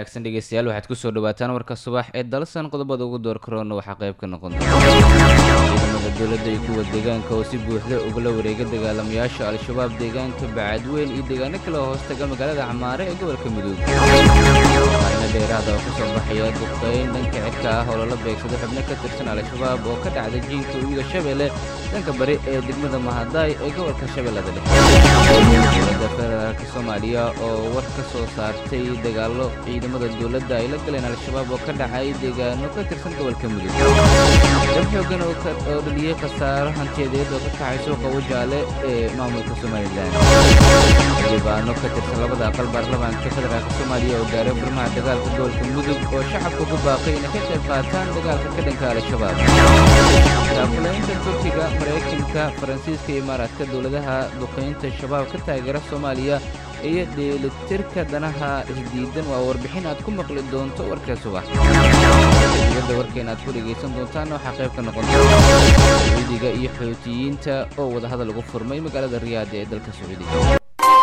wanaagsan dhegeystayaal waxaad ku soo dhawaataan warka subax ee dalsan qodobada ugu door korona waxaa qayb ka noqon doona ciidamada dowladda iyo kuwa deegaanka oo si buuxda ugula wareega dagaalamayaasha al-shabaab deegaanka bacadweyn iyo deegaano kale oo hoostaga magaalada camaare ee gobolka mudug ayna dheeraada oo kasoo baxaya duqeyn dhanka cirka ah oo lala beegsado xubno ka tirsan al-shabaab oo ka dhacda jiinka webiga shabeelle dhanka bari ee degmada mahadaay ee gobolka shabeellada dhexe dowladda federaalka soomaaliya oo war ka soo saartay dagaalo ciidamada dowladda ay la galeen al-shabaab oo ka dhacay deegaano ka tirsan gobolka mudug dab xoogan oo dhaliyey khasaaro hantiyadeed oo ka kacay suuqa wajaale ee maamulka somalilan xildhibaano ka tirsan labada aqal baarlamaanka federaalka soomaaliya oo gaaray furmaha dagaalka gobolka mudug oo shacabka ku baaqay inay ka qayb qaataan dagaalka ka dhanka al-shabaab daafulaynta turkiga maraykanka faransiiska iyo imaaraadka dowladaha duqeynta shabaab ka taageera soomaaliya iyo dheelitirka danaha isdiidan waa warbixin aad ku maqli doonto warka subax dibadda warkeena aad ku dhegaysan doontaana waxaa qayb ka noqon doona sacuudiga iyo xoutiyiinta oo wadahadal ugu furmay magaalada riyaada ee dalka sacuudiga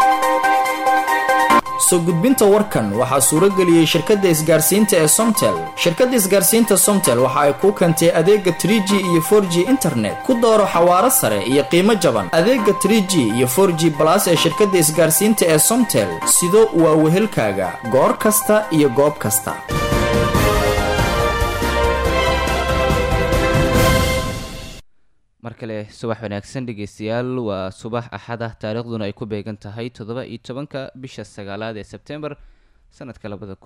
soo gudbinta warkan waxaa suurageliyey shirkadda isgaarsiinta ee Somtel. Shirkadda isgaarsiinta Somtel waxa ay ku keentay adeega 3G iyo 4G internet ku dooro xawaaro sare iyo qiimo jaban. Adeega 3G iyo 4G Plus ee shirkadda isgaarsiinta ee Somtel sidoo waa wehelkaaga goor kasta iyo goob kasta. mar kale subax wanaagsan dhegeystayaal waa subax axad ah taariikhduna ay ku beegan tahay 17 bisha 9 ee September sanadka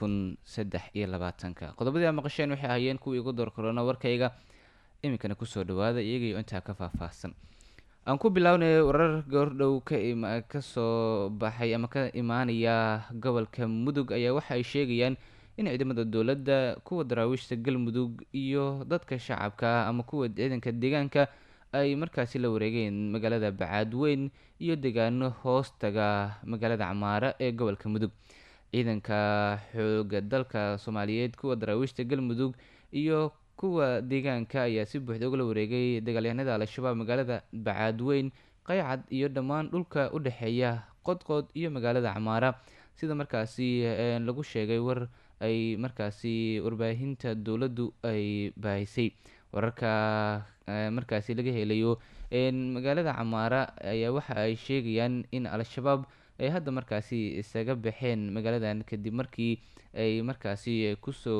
2023 qodobadii aan maqasheen waxay ahaayeen kuwii ugu door corona warkayga iminkana ku soo dhawaada iyaga inta ka faahfaahsan aan ku bilownay warar goordhow ka soo baxay ama ka imaanaya gobolka mudug ayaa waxa ay sheegayaan in ciidamada dowladda kuwa daraawiishta galmudug iyo dadka shacabka ama kuwa ciidanka deegaanka ay markaasi la wareegeen magaalada bacadweyn iyo deegaano hoostaga magaalada camaare ee gobolka mudug ciidanka xooga dalka Soomaaliyeed kuwa daraawiishta galmudug iyo kuwa deegaanka ayaa si buuxda uga wareegay dagaalyahanada al-shabaab magaalada bacadweyn qaycad iyo dhammaan dhulka u dhaxeeya qodqod iyo magaalada camaare sida markaasi lagu sheegay war ay markaasi warbaahinta dowladdu ay baahisay wararka markaasi laga helayo magaalada camaare ayaa waxa ay sheegayaan in al-shabaab ay hadda markaasi isaga baxeen magaaladan kadib markii ay markaasi kusoo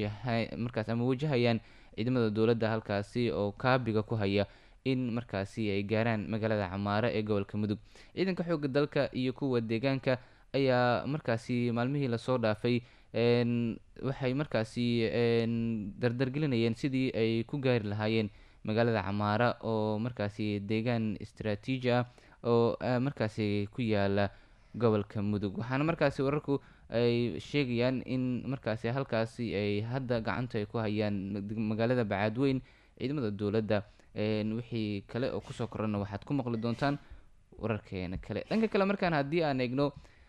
wajahayaan ciidamada dowladda halkaasi oo kaabiga ku haya in markaasi ay gaaraan magaalada camaare ee gobolka mudug ciidanka xoogga dalka iyo kuwa deegaanka ayaa markaasi maalmihii lasoo dhaafay waxay markaasi dardargelinayeen sidii ay ku gaari lahaayeen magaalada camaare oo markaasi deegaan istaraatiiji ah oo markaasi ku yaala gobolka mudug waxaana markaasi wararku ay sheegayaan in markaasi halkaasi ay hadda gacanta ay ku hayaan magaalada bacadweyn ciidamada dowladda wixii kale oo kusoo korana waxaad ku maqli doontaan wararkeena kale dhanka kale markaan haddii aan eegno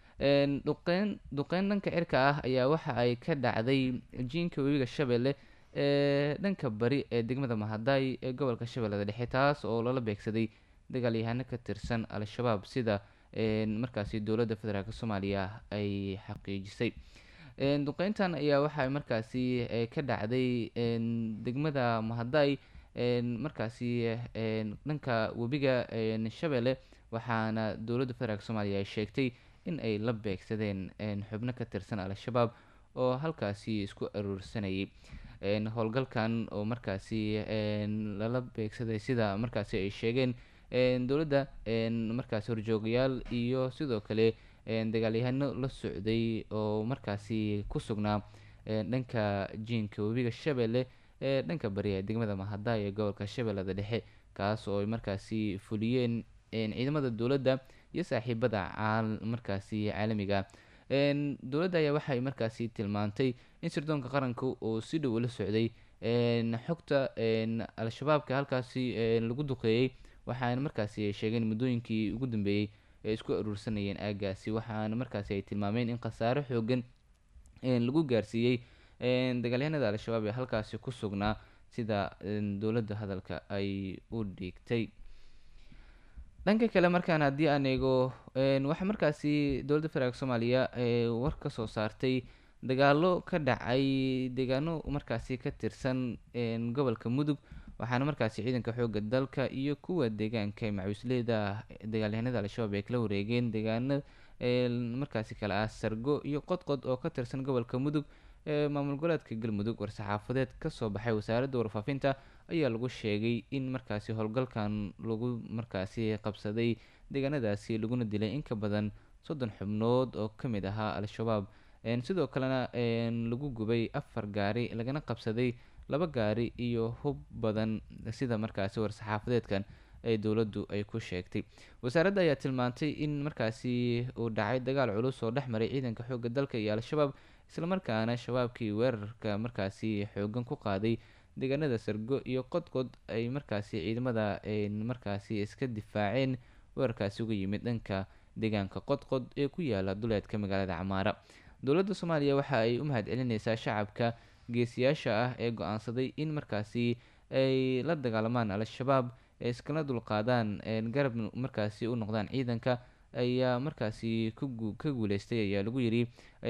duqeyn dhanka cirka ah ayaa waxa ay ka dhacday jiinka webiga shabeelle dhanka bari ee degmada mahadaay ee gobolka shabeellada dhexe taas oo lala beegsaday dagaalyahano ka tirsan al-shabaab sida markaasi dowladda federaalk Soomaaliya ay xaqiijisay duqeyntan ayaa waxa markaasi ka dhacday degmada mahadaay markaasi dhanka webiga shabeelle waxaana dowladda federaalk Soomaaliya ay sheegtay in ay la beegsadeen xubno ka tirsan al-shabaab oo halkaasi isku aruursanayay howlgalkan oo markaasi lala beegsaday sida markaasi ay sheegeen dowladda markaasi horjoogayaal iyo sidoo kale dagaalyahano la socday oo markaasi ku sugnaa dhanka jiinka webiga shabeelle ee dhanka bari ee degmada mahadaay ee gobolka shabeellada dhexe kaas oo ay markaasi fuliyeen ciidamada dowladda iyo saaxiibada markaasi caalamiga dowladda ayaa waxay markaasi tilmaantay in sirdoonka qaranka oo si dhow ula socday xogta al-shabaabka halkaasi lagu duqeeyey waxaana markaasi ay sheegeen muddooyinkii ugu dambeeyey ay isku aruursanayeen aagaasi waxaana markaasi ay tilmaameen in khasaaro xoogan lagu gaarsiiyey dagaalyahanada al-shabaab ee halkaasi ku sugnaa sida dowladda hadalka ay u dhigtay dhanka kale markaan haddii aan eego waxaa markaasi dowladda federaalk Soomaaliya war ka soo saartay dagaalo ka dhacay deegaano markaasi ka tirsan gobolka mudug waxaana markaasi ciidanka xoogga dalka iyo kuwa deegaanka ee macawisleyda dagaalyahanada al-shabaab ay kala wareegeen deegaano markaasi kale ah sargo iyo qodqod oo ka tirsan gobolka mudug ee maamul goboleedka galmudug war-saxaafadeed kasoo baxay wasaaradda warfaafinta ayaa lagu sheegay in markaasi howlgalkan lagu markaasi qabsaday deegaanadaasi laguna dilay in ka badan 30 xubnood oo ka mid ahaa al-shabaab sidoo kalena lagu gubay 4 gaari lagana qabsaday 2 gaari iyo hub badan sida markaasi war-saxaafadeedkan ay dowladdu ay ku sheegtay wasaaradda ayaa tilmaantay in markaasi uu dhacay dagaal culus oo dhex maray ciidanka xoogga dalka iyo al-shabaab islamarkaana shabaabkii weerarka markaasi xoogan ku qaaday deegaanada sargo iyo qodqod ay markaasi ciidamada markaasi iska difaaceen weerarkaasi uga yimid dhanka deegaanka qodqod ee ku yaala duleedka magaalada camaara dowladda soomaaliya waxa ay u mahadcelineysaa shacabka geesiyaasha ah ee go-aansaday in markaasi ay la dagaalamaan al-shabaab ee iskala dulqaadaan garab markaasi u noqdaan ciidanka ayaa markaasi ka guuleystay ayaa lagu yiri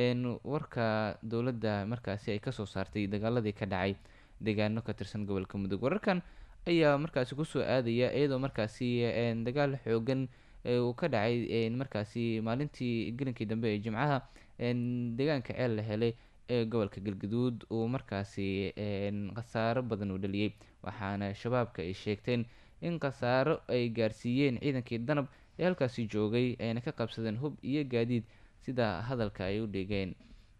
warka dowladda markaasi ay kasoo saartay dagaaladii ka dhacay deegaano ka tirsan gobolka mudug wararkan ayaa markaasi kusoo aadaya iyadoo markaasi dagaal xoogan uu ka dhacay markaasi maalintii gelinkii dambe ee jimcaha deegaanka ceel la helay ee gobolka galgaduud uu markaasi khasaaro badan uu dhaliyey waxaana shabaabka ay sheegteen in khasaaro ay gaarsiiyeen ciidankii danab ee halkaasi joogay ayna ka qabsadeen hub iyo gaadiid sida hadalka ay u dhigeen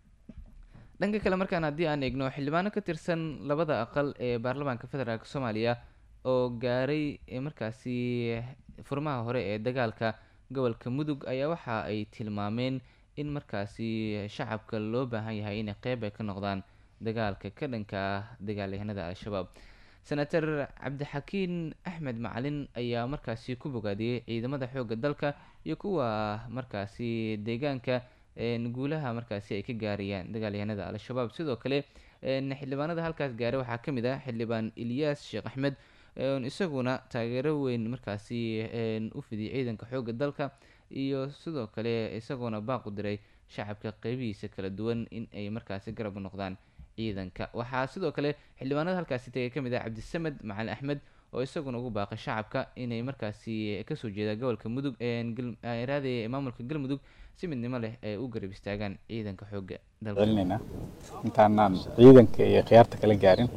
dhanka kale markaan haddii aan eegno xildhibaano ka tirsan labada aqal ee baarlamaanka federaalk soomaaliya oo gaaray markaasi furmaha hore ee dagaalka gobolka mudug ayaa waxa ay tilmaameen in markaasi shacabka loo baahan yahay inay qeyb ay ka noqdaan dagaalka ka dhanka ah dagaalyahanada al-shabaab senator cabdixakiin axmed macalin ayaa markaasi ku bogaadiyey ciidamada xoogga dalka iyo kuwa markaasi deegaanka guulaha markaasi ay ka gaarayaan dagaalyahanada al-shabaab sidoo kale xildhibaanada halkaas gaaray waxaa ka mid ah xildhibaan ilyaas sheekh axmed isaguna taageero weyn markaasi u fidiyay ciidanka xoogga dalka iyo sidoo kale isagoona baaq u diray shacabka qeybihiisa kala duwan in ay markaasi garab u noqdaan ciidanka waxaa sidoo kale xildhibaanada halkaasi tagay ka mid ah cabdisamed macalin axmed oo isaguna ugu baaqay shacabka inay markaasi kasoo jeeda gobolka mudug raadaya ee maamulka galmudug si midnimo leh ay u garab istaagaan ciidanka xoogga dalka intaanaan ciidanka iyo khiyaarta kala gaarin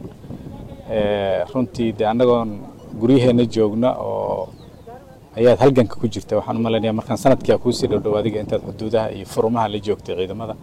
runtii de annagoon guryaheena joogna oo ayaad halganka ku jirta waxaan u malaynayaa markaan sanadkii kuusii dhowdhow adiga intaad xuduudaha iyo furmaha la joogtay ciidamada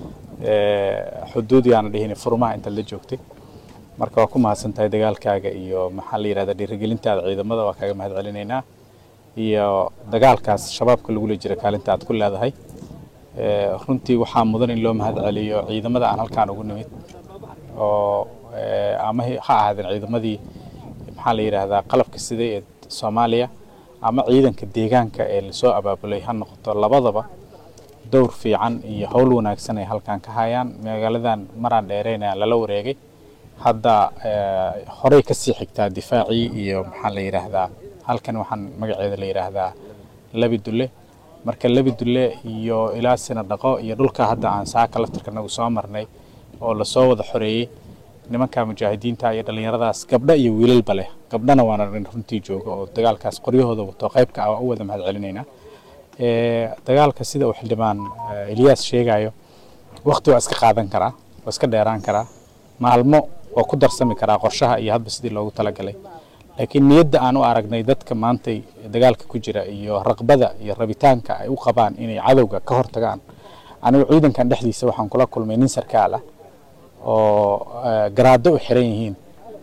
xuduud yaana dhihin furmaha intaad la joogtay marka waa ku mahadsan tahay dagaalkaaga iyo maxaa la yidhahdaa dhiirigelintaada ciidamada waa kaaga mahad celinaynaa iyo dagaalkaas shabaabka lagula jira kaalinta aad ku leedahay runtii waxaa mudan in loo mahad celiyo ciidamada aan halkaan ugu nimid oo ama ha ahaadeen ciidamadii maxaa la yidhaahdaa qalabka sida ee Soomaaliya ama ciidanka deegaanka ee la soo abaabulay ha noqoto labadaba dowr fiican iyo hawl wanaagsan ay halkaan ka hayaan magaaladan maraan dheereynaa lala wareegay hadda horey ka sii xigtaa difaacii iyo maxaa la yiraahdaa halkan waxaan magaceeda la yiraahdaa Labi Dulle marka Labi Dulle iyo ilaa sina dhaqo iyo dhulka hadda aan saaka laftirkanagu soo marnay oo la soo wada xoreeyay nimanka mujaahidiinta iyo dhalinyaradaas gabdha iyo wiilalba leh gabdhana waana runtii jooga oo dagaalkaas qoryahooda wato qaybka ah u wada mahad celinayna dagaalka sida uu xildhibaan Ilyas sheegayo waqti waa iska qaadan karaa waa iska dheeraan karaa maalmo oo ku darsami karaa qorshaha iyo hadba sidii loogu talagalay laakiin niyadda aan u aragnay dadka maanta dagaalka ku jira iyo raqbada iyo rabitaanka ay u qabaan inay cadawga ka hortagaan anigu ciidankan dhexdiisa waxaan kula kulmay nin sarkaal ah oo garaado u xiran yihiin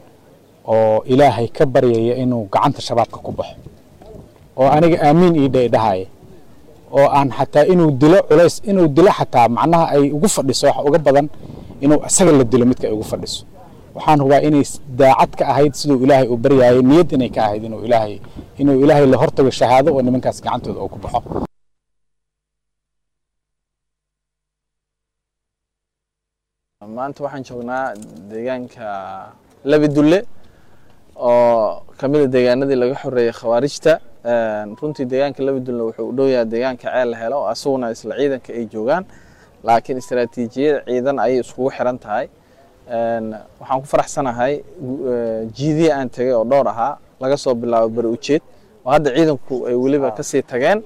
oo ilaahay ka baryaya inuu gacanta shabaabka ku baxo oo aniga aamin ii dhahay oo aan xataa inuu dilo culays inuu dilo xataa macnaha ay ugu fadhiso wax uga badan inuu asaga la dilo midka ay ugu fadhiso waxaan hubaa inay daacad ka ahayd sidoo ilaahay uu baryayay niyad inay ka ahayd inuu ilaahay la hortago shahaado oo nimankaas gacantooda uu ku baxo maanta waxaan joognaa deegaanka Labi Dulle oo kamid ah deegaanadii laga xoreeyay khawaarijta runtii deegaanka Labi Dulle wuxuu u dhow yahay deegaanka Ceel la helo asaguna isla ciidanka ay joogaan laakiin istaraatiijiyad ciidan ayay iskugu xiran tahay waxaan ku faraxsanahay jiidii aan tagay oo dhowr ahaa laga soo bilaabo bari ujeed oo hadda ciidanku ay weliba kasii tageen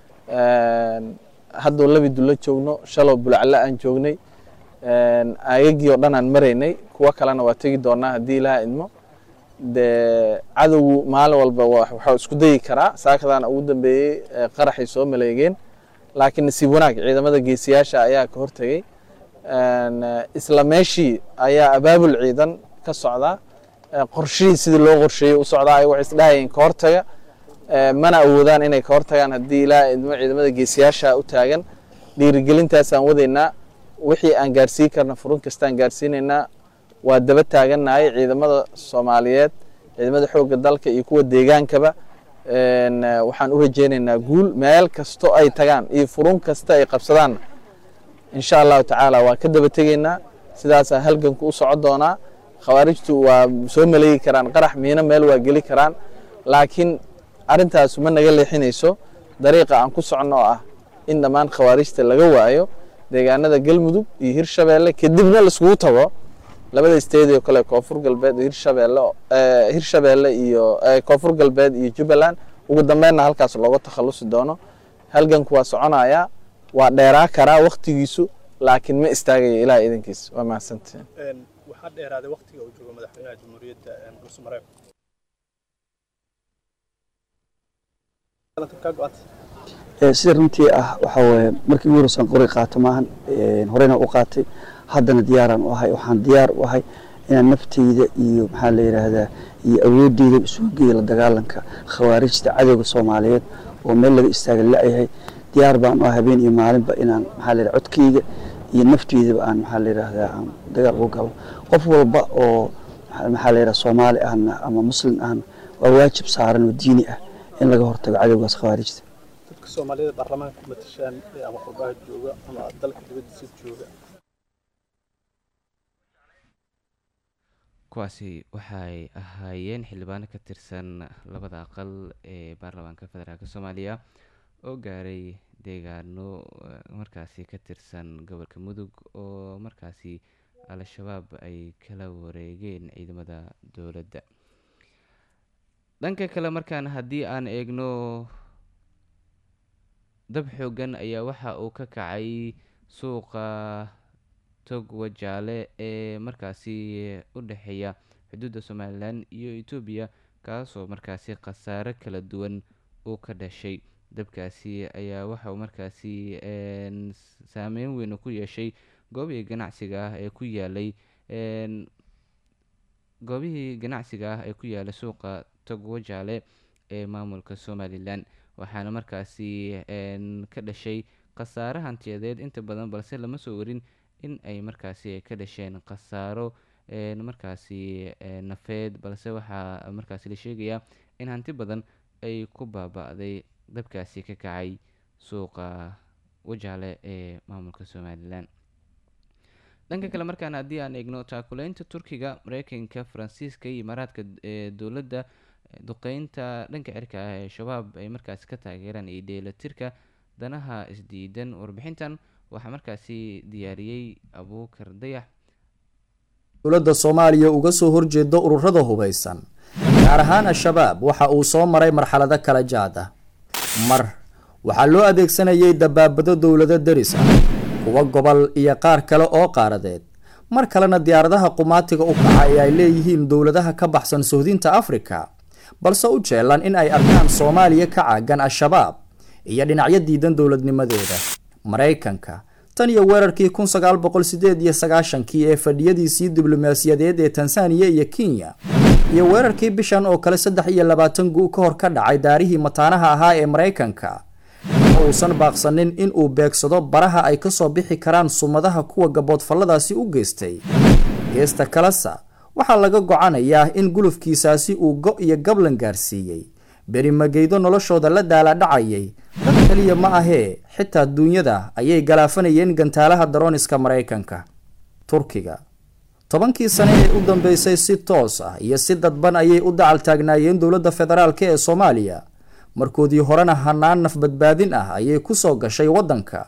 haddoo labi dulla joogno shalow bulacla aan joognay aagagii oo dhan aan maraynay kuwa kalena waa tegi doonaa haddii ilaaha idmo dee cadowgu maalin walba waxaa isku dayi karaa saakadaana ugu dambeeyey qaraxay soo maleegeen laakiin nasiib wanaag ciidamada geesiyaasha ayaa ka hortegay isla meeshii ayaa abaabul ciidan ka socda qorshihii sidii loo qorsheeyey u socdaa ay wax isdhahayeen ka hortaga mana awoodaan inay ka hortagaan haddii ilaaha idmo ciidamada geesiyaasha u taagan dhiirigelintaasaan wadaynaa wixii aan gaarsiin karna furun kastaan gaarsiinaynaa waa daba taagannahay ciidamada Soomaaliyeed ciidamada xoogga dalka iyo kuwa deegaankaba waxaan u rajeynaynaa guul meel kasto ay tagaan iyo furun kasta ay qabsadaan insha Allah taala waa ka daba tageynaa sidaas halganku u socod doonaa khawaarijtu waa soo maleegi karaan qarax miina meel waa gali karaan laakiin arintaas ma naga leexinayso dariiqa aan ku socono ah in dhamaan khawaarijta laga waayo deegaanada Galmudug iyo Hirshabeelle kadibna la isku tago labada isteedyo kale Koonfur Galbeed Hirshabeelle iyo Koonfur Galbeed iyo Jubbaland ugu dambeynna halkaas looga takhalusi doono halganku waa soconaya waa dheeraa karaa waqtigiisu laakiin ma istaagayo ilaa idankiis waa mahadsantiin waxa dheeraaday waqtiga uu joogo madaxweynaha jamhuuriyadda Dhuusamareeb sida runtii ah waxa weeye markii ugu horreysay qori qaato maahan horeyna u qaatay haddana diyaaran u ahay waxaan diyaar u ahay inaan naftayda iyo maxaa la yiraahdaa iyo awoodeyda isugu geeyo la dagaalanka khawaarijta cadowga Soomaaliyeed oo meel laga istaagan laayahay diyaar baan u ahay habeen iyo maalinba inaan maxaa la yiraahdaa codkayga iyo naftayda aan maxaa la yiraahdaa aan dagaal uga galo qof walba oo maxaa la yiraahdaa Soomaali ahna ama muslim ahna waa waajib saaran oo diini ah in laga hortago cadowgaas khawaarijta dadka Soomaalida baarlamaanka ku matashaan ama qurbaha jooga ama dalka dibadiisa jooga kuwaasi waxay ahaayeen xildhibaano ka tirsan labada aqal ee baarlamaanka federaalka Soomaaliya oo gaaray deegaano markaasi ka tirsan gobolka Mudug oo markaasi al-shabaab ay kala wareegeen ciidamada dowladda dhanka kale markaan haddii aan eegno dab xoogan ayaa waxa uu ka kacay suuqa Togwajaale ee markaasi u dhaxeeya xuduudda Soomaaliland iyo Itoobiya kaasoo markaasi khasaare kala duwan uu ka dhashay dabkaasi ayaa waxa uu markaasi saameyn weyn ku yeeshay goobihii ganacsiga ah ee ku yaalay suuqa Togwajaale ee maamulka Somaliland waxaana markaasi ka dhashay khasaare hantiyadeed inta badan balse lama soo warin in ay markaasi ka dhasheen khasaaro markaasi nafeed balse waxaa markaasi la sheegayaa in hanti badan ay ku baaba'day dabkaasi ka kacay suuqa Wajaale ee maamulka Somaliland dhanka kale markaan haddii aan eegno taakuleynta Turkiga Mareykanka Faransiiska iyo Imaaraadka dowladda duqeynta dhanka cirka ah ee shabaab ay markaasi ka taageeraan iyo dheelatirka danaha isdiidan warbixintan waxaa markaasi diyaariyey Abuukar Dayax dowladda Soomaaliya uga soo horjeedo ururada hubeysan gaar ahaan al-shabaab waxa uu soo maray marxalado kala jaad ah mar waxaa loo adeegsanayay dabaabado dowladda daris ah kuwa gobol iyo qaar kale oo qaaradeed mar kalena diyaaradaha qumaatiga u kacay ay leeyihiin dowladaha ka baxsan Suudinta Afrika balse u jeelan in ay arkaan Soomaaliya ka caagan al-shabaab iyo dhinacyo diidan dowladnimadeeda Mareykanka tan iyo weerarkii 1998 ee fadhiyadiisii diblomaasiyadeed ee Tansaaniya iyo Kenya iyo weerarkii bishan oo kale 23 gu'o ka hor ka dhacay daarihii mataanaha ahaa ee Mareykanka uusan baaqsanin in uu beegsado baraha ay ka soo bixi karaan sumadaha kuwa gaboodfalladaasi u geystay geesta kalasa waxaa laga gocanayaa in gulufkiisaasi uu go iyo gablan gaarsiiyey beri mageydo noloshooda la daala dhacayay dad kaliya ma ahee xitaa duunyada ayay galaafanayeen gantaalaha daroniska Mareykanka Turkiga 10kii sano ee u dambeysay si toos ah iyo si dadban ayay u dacal taagnaayeen dowladda federaalka ee Soomaaliya markoodii horena hanaan naf badbaadin ah ayay ku soo gashay wadanka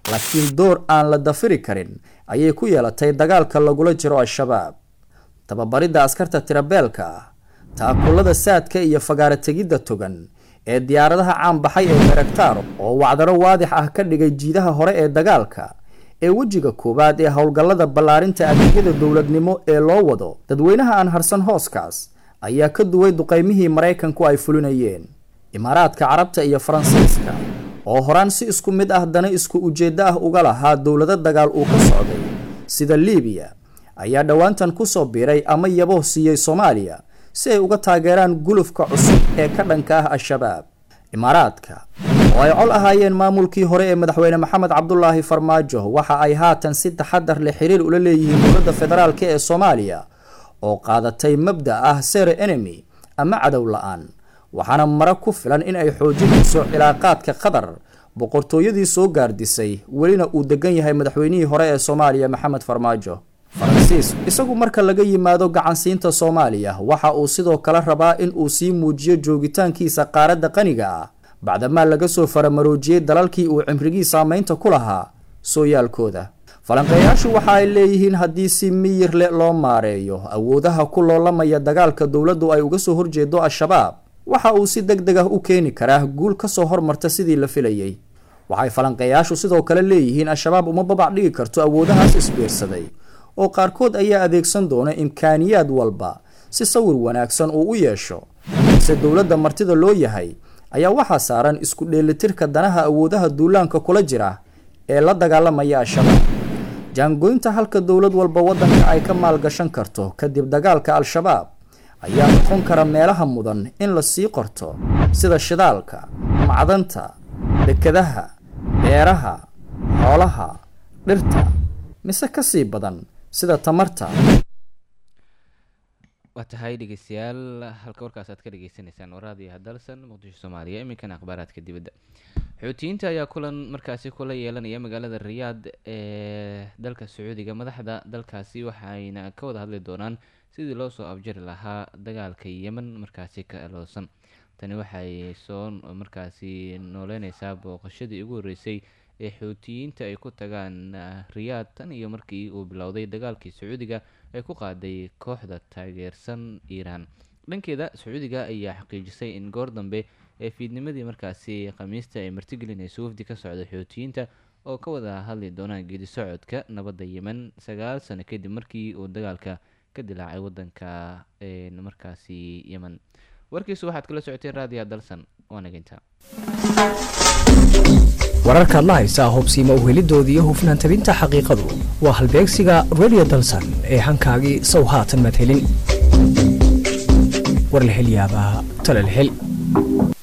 laakiin door aan la dafiri karin ayay ku yeelatay dagaalka lagula jiro al-shabaab. tababaridda askarta tirabeelka ah, taakullada saadka iyo fagaara tegidda togan ee diyaaradaha caan baxay ee Bayraktar oo wacdaro waadix ah ka dhigay jiidaha hore ee dagaalka ee wejiga koowaad ee howlgallada ballaarinta adeegyada dowladnimo ee loo wado dadweynaha aan harsan hooskaas ayaa ka duway duqeymihii Mareykanku ay fulinayeen. Imaaraadka Carabta iyo Faransiiska oo horaan si isku mid ah dana isku ujeeddo ah uga lahaa dowlado dagaal uu ka socday sida Liibiya ayaa dhawaantan ku soo biiray ama yabo siiyay Soomaaliya si ay uga taageeraan gulufka cusub ee ka dhanka ah al-shabaab. Imaaraadka oo ay col ahaayeen maamulkii hore ee madaxweyne Maxamed Cabdullaahi Farmaajo waxa ay haatan si taxadar leh xiriir ula leeyihiin dowladda federaalka ee Soomaaliya oo qaadatay mabda ah zero enemy ama cadow la'aan, waxaana mara ku filan in ay xoojinayso cilaaqaadka Qatar boqortooyadii soo gaardisay welina uu degan yahay madaxweynihii hore ee Soomaaliya Maxamed Farmaajo. Faransiis isagu marka laga yimaado gacansiinta Soomaaliya waxa uu sidoo kale rabaa in uu sii muujiyo joogitaankiisa qaaradda qaniga ah bacdama laga soo faramaroojiyay dalalkii uu cimrigii saameynta ku lahaa sooyaalkooda. falanqeeyaashu waxa ay leeyihiin haddii si miyir leh loo maareeyo awoodaha ku loolamaya dagaalka dowladdu ay uga soo horjeedo al-shabaab waxa uu si degdeg ah u keeni karaa guul ka soo hormarta sidii la filayay. waxay falanqeeyaashu sidoo kale leeyihiin al-shabaab uma babac dhigi karto awoodahaas isbiirsaday oo qaarkood ayaa adeegsan doona imkaaniyaad walba si sawir wanaagsan uu u yeesho. balse dowladda martida loo yahay ayaa waxaa saaran isku dheelitirka danaha awoodaha duulaanka kula jira ee la dagaalamaya al-shabaab. jaangoynta halka dowlad walba waddanka ay ka maalgashan karto kadib dagaalka al-shabaab ayaa noqon kara meelaha mudan in la sii qorto sida shidaalka, macdanta, dekedaha, beeraha, xoolaha, dhirta mise ka sii badan sida tamarta. waa tahay dhegeystayaal halka warkaas aad ka dhageysanaysaan waraadiyaha dalsan muqdisho Soomaaliya. iminkan akhbaaraadka dibadda. xuutiyiinta ayaa kulan markaasi kula yeelanaya magaalada Riyaad ee dalka Sacuudiga. madaxda dalkaasi waxayna ka wada hadli doonaan sidii loo soo afjari lahaa dagaalka Yemen markaasi ka aloosan. tani waxay soo markaasi nooleynaysaa booqashadii ugu horeysay ee xuutiyiinta ay ku tagaan Riyaad tan iyo markii uu bilowday dagaalkii Sacuudiga ay ku qaaday kooxda taageersan Iiraan. dhankeeda Sacuudiga ayaa xaqiijisay in goor dambe ee fiidnimadii markaasi Khamiista ay martigelinayso wafdi ka socda xuutiyiinta oo ka wada hadli doonaan geedi socodka nabadda Yemen 9 sano kadib markii uu dagaalka ka dilaacay wadanka markaasi Yemen. warkiisu waxaad kala socoteen raadiyaha dalsan wanaginta. wararkaad la haysaa hubsiima uhelidoodii iyo hufnaan tabinta xaqiiqadu waa halbeegsiga radio dalsan ee hankaagii sow haatan madhelin. war la hel yaabaa tala la hel.